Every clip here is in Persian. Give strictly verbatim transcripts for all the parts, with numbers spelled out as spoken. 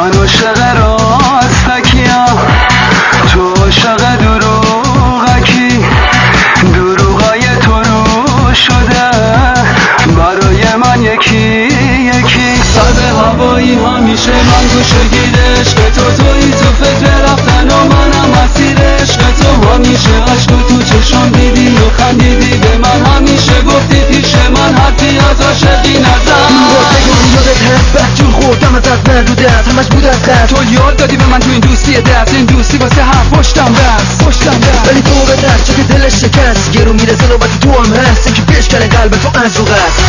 من عاشق راستکیم، تو عاشق دروغکی، دروغای تو رو شده برای من یکی یکی. سر هوایی همیشه من گوشگیر عشق تو، تویی تو فکر رفتن و منم مسیر عشق تو. همیشه عشق تو چشم دیدی و خندیدی به من، همیشه گفتی پیش من حرفی از عاشقی نزن. یادت هست بد جور خوردم ازت ندودت، همش بود از قصد. تو یاد دادی به من تو این دوستی دست، این دوستی واسه هر پشتم بس پشتم بس. ولی تو به دست چه که دلش شکست، گرو میرسه نوبت تو هم هست، این که بشکنه قلب تو از رو قصد.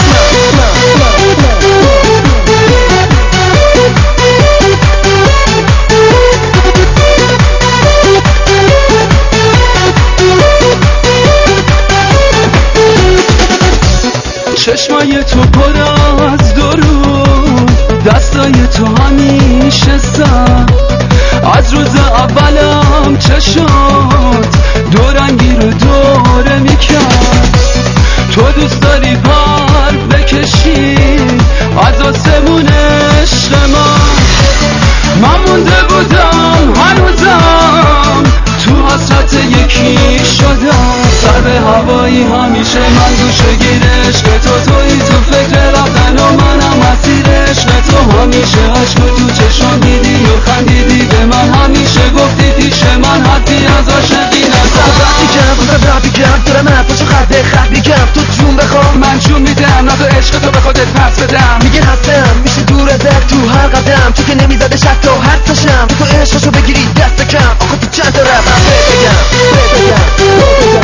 چشمای تو پر از درود، دستای تو همیشه سر، از روز اولم چشات دورنگی رو دوره میکرد. تو دوست داری پر بکشی از آسمون عشق من، من مونده بودم هنوزم تو حسرت یکی شدم. سر هوایی همیشه من گوشگیر عشق تو، تویی تو فکر رفتن و منم مسیر عشق تو. همیشه عشق تو چشم دیدی و خندیدی به من، همیشه گفتی پیش من حرفی از عاشقی نزن. رفتی کم خودم رفتی کم دارم حرفاشو خط خط میگم، تو جون بخوام من جون میدم، نه تو عشق تو به خودت پس بدم. میگه هستم میشه دور ازت تو هر قدم، تو که نمیزده شک تا حتشم، تو تو عشقشو بگیری دست کم. آخه تو چند تا رفت بگم بگم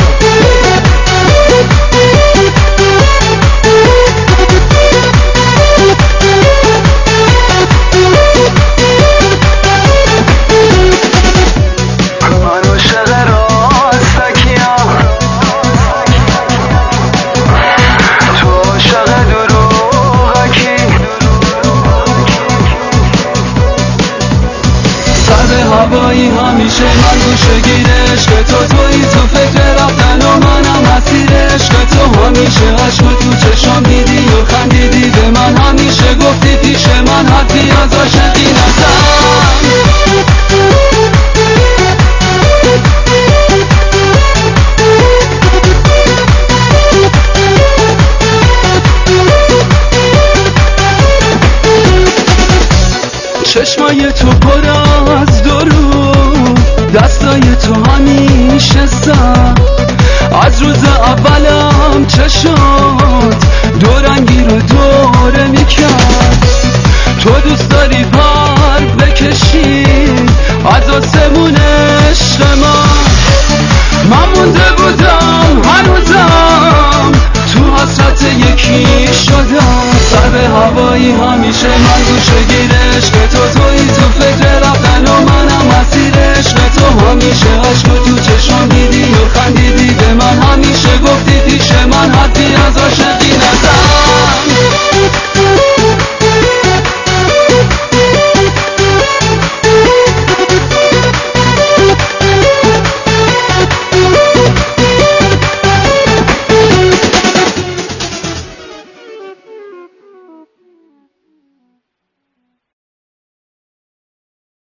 هوایی همیشه من گوشگیر عشق تو، تویی تو فکر رفتن و منم مسیر عشق تو. همیشه عشق تو چشم دیدی و خندیدی به من، همیشه گفتی پیش من حرفی از عاشقی نزن. چشمای تو پر از درود، دستای تو همیشه سر، از روز اولم چشات دورنگی رو دوره میکرد. تو دوست داری پر بکشی از آسمون عشق من، من مونده بودم هنوزم تو حسرت یکی شدم. سر هوایی همیشه من گوشگیر عشق تو، تویی تو فکر رفتن و منم مسیر عشق تو. همیشه عشق تو